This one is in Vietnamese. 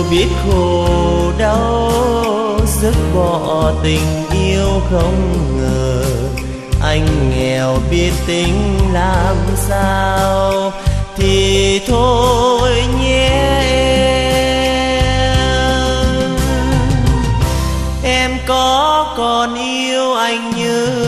biết khổ đau, dứt bỏ tình yêu không ngờ. Anh nghèo biết tính làm sao, thì thôi nhé em có còn yêu anh như